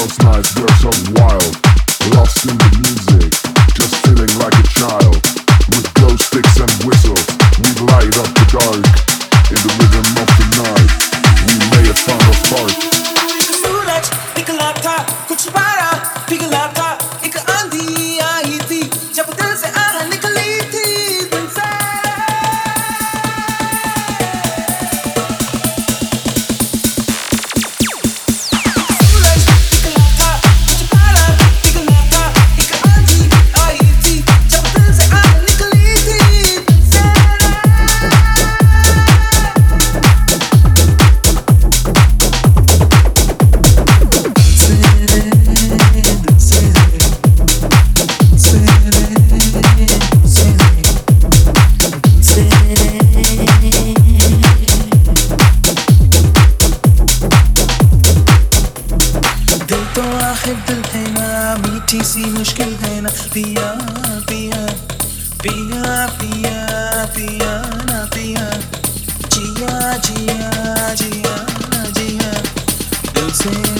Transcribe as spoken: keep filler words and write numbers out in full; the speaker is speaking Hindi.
nights were so wild, lost in the music, just feeling like a child. With glow sticks and whistles, we light up the dark. In the rhythm of the night, we may have found a spark. सूरज निकला था, कुछ बारा पिघला था, एक आंधी आई थी, जब दिल से आह निकली थी दिल से। सूरज निकला था, कुछ बारा पिघला था, एक आंधी आई थी, जब दिल से आह निकली थी दिल से। दिल तो आखिर दिल है ना, मीठी सी मुश्किल है ना, पिया पिया पिया पिया पिया ना पिया, जिया जिया जिया ना जिया, दिल से